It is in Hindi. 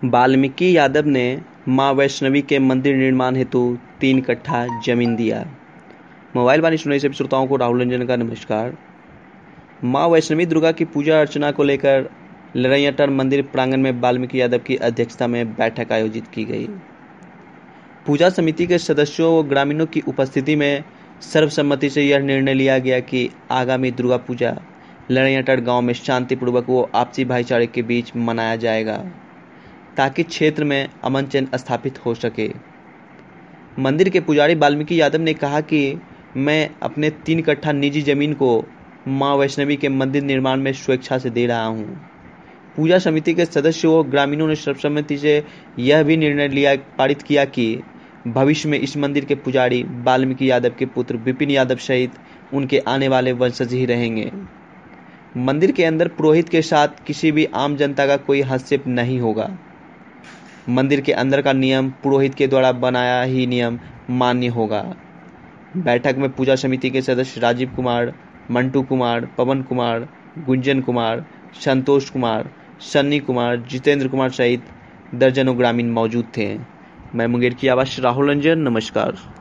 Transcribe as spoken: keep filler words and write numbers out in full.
वाल्मीकि यादव ने मां वैष्णवी के मंदिर निर्माण हेतु तीन कट्ठा जमीन दिया। मोबाइल वाणी सुनने सभी श्रोताओं को राहुल रंजन का नमस्कार। मां वैष्णवी दुर्गा की पूजा अर्चना को लेकर लरैयाटांड़ मंदिर प्रांगण में वाल्मीकि यादव की अध्यक्षता में बैठक आयोजित की गई। पूजा समिति के सदस्यों व ग्रामीणों की उपस्थिति में सर्वसम्मति से यह निर्णय लिया गया कि आगामी दुर्गा पूजा लरैयाटांड़ गांव में शांतिपूर्वक व आपसी भाईचारे के बीच मनाया जाएगा, ताकि क्षेत्र में अमन चैन स्थापित हो सके। मंदिर के पुजारी वाल्मीकि यादव ने कहा कि मैं अपने तीन कट्ठा निजी जमीन को मां वैष्णवी के मंदिर निर्माण में स्वेच्छा से दे रहा हूं। पूजा समिति के सदस्यों और ग्रामीणों ने सर्वसम्मति से यह भी निर्णय लिया पारित किया कि भविष्य में इस मंदिर के पुजारी वाल्मीकि यादव के पुत्र विपिन यादव सहित उनके आने वाले वंशज ही रहेंगे। मंदिर के अंदर पुरोहित के साथ किसी भी आम जनता का कोई हस्तक्षेप नहीं होगा। मंदिर के अंदर का नियम पुरोहित के द्वारा बनाया ही नियम मान्य होगा। बैठक में पूजा समिति के सदस्य राजीव कुमार, मंटू कुमार, पवन कुमार, गुंजन कुमार, संतोष कुमार, सन्नी कुमार, जितेंद्र कुमार सहित दर्जनों ग्रामीण मौजूद थे। मैं मुंगेर की आवाज राहुल रंजन, नमस्कार।